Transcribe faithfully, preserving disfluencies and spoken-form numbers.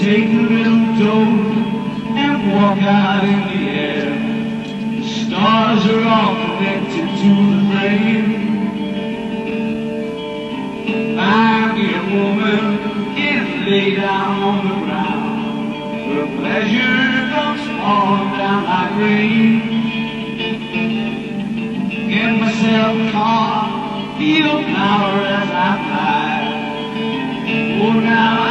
take a little dough and walk out in the air. The stars are all connected to the flame. Find me a woman, get lay down on the ground. Her pleasure comes falling down like rain. Get myself caught, feel power as I fly. Oh, now